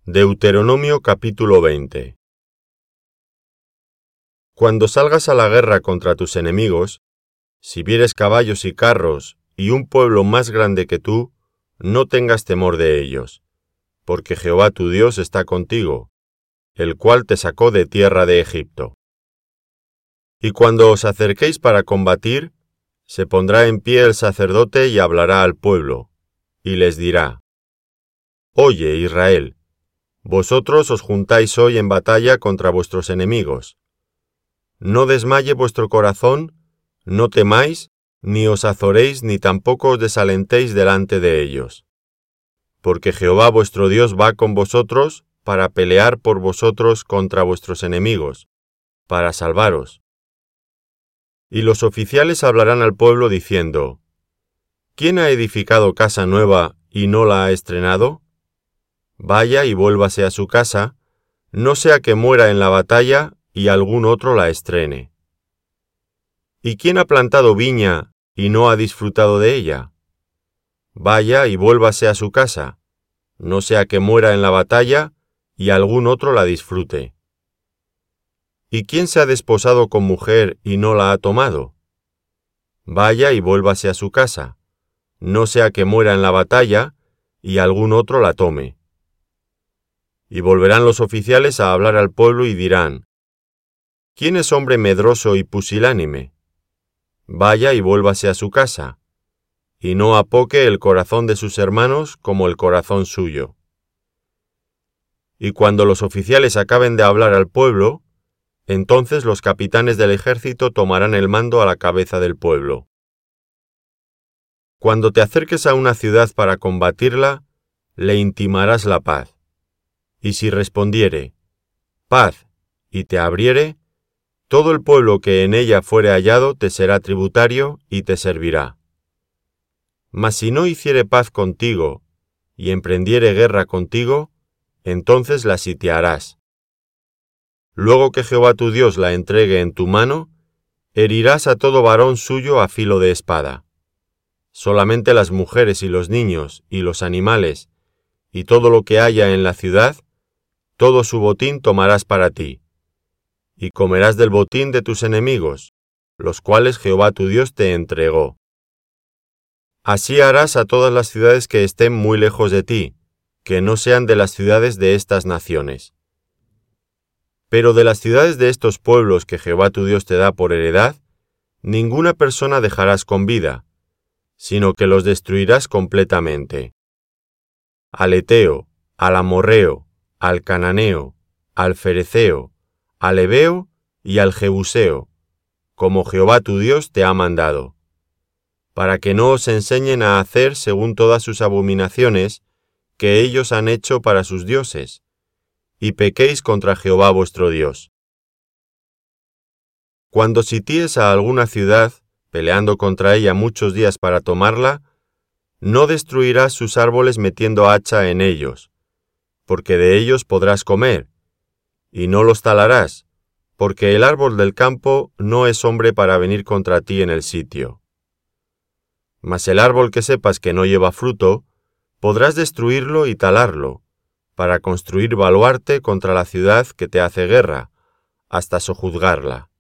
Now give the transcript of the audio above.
Deuteronomio capítulo 20. Cuando salgas a la guerra contra tus enemigos, si vieres caballos y carros y un pueblo más grande que tú, no tengas temor de ellos, porque Jehová tu Dios está contigo, el cual te sacó de tierra de Egipto. Y cuando os acerquéis para combatir, se pondrá en pie el sacerdote y hablará al pueblo, y les dirá: Oye, Israel, vosotros os juntáis hoy en batalla contra vuestros enemigos. No desmaye vuestro corazón, no temáis, ni os azoréis, ni tampoco os desalentéis delante de ellos. Porque Jehová vuestro Dios va con vosotros para pelear por vosotros contra vuestros enemigos, para salvaros. Y los oficiales hablarán al pueblo diciendo: ¿Quién ha edificado casa nueva y no la ha estrenado? Vaya y vuélvase a su casa, no sea que muera en la batalla y algún otro la estrene. ¿Y quién ha plantado viña y no ha disfrutado de ella? Vaya y vuélvase a su casa, no sea que muera en la batalla y algún otro la disfrute. ¿Y quién se ha desposado con mujer y no la ha tomado? Vaya y vuélvase a su casa, no sea que muera en la batalla y algún otro la tome. Y volverán los oficiales a hablar al pueblo y dirán: ¿Quién es hombre medroso y pusilánime? Vaya y vuélvase a su casa, y no apoque el corazón de sus hermanos como el corazón suyo. Y cuando los oficiales acaben de hablar al pueblo, entonces los capitanes del ejército tomarán el mando a la cabeza del pueblo. Cuando te acerques a una ciudad para combatirla, le intimarás la paz. Y si respondiere: paz, y te abriere, todo el pueblo que en ella fuere hallado te será tributario y te servirá. Mas si no hiciere paz contigo, y emprendiere guerra contigo, entonces la sitiarás. Luego que Jehová tu Dios la entregue en tu mano, herirás a todo varón suyo a filo de espada. Solamente las mujeres y los niños y los animales, y todo lo que haya en la ciudad, todo su botín tomarás para ti, y comerás del botín de tus enemigos, los cuales Jehová tu Dios te entregó. Así harás a todas las ciudades que estén muy lejos de ti, que no sean de las ciudades de estas naciones. Pero de las ciudades de estos pueblos que Jehová tu Dios te da por heredad, ninguna persona dejarás con vida, sino que los destruirás completamente. Al Eteo, al Amorreo, al Cananeo, al Fereceo, al Heveo y al Jebuseo, como Jehová tu Dios te ha mandado, para que no os enseñen a hacer según todas sus abominaciones que ellos han hecho para sus dioses, y pequéis contra Jehová vuestro Dios. Cuando sities a alguna ciudad, peleando contra ella muchos días para tomarla, no destruirás sus árboles metiendo hacha en ellos, porque de ellos podrás comer, y no los talarás, porque el árbol del campo no es hombre para venir contra ti en el sitio. Mas el árbol que sepas que no lleva fruto, podrás destruirlo y talarlo, para construir baluarte contra la ciudad que te hace guerra, hasta sojuzgarla.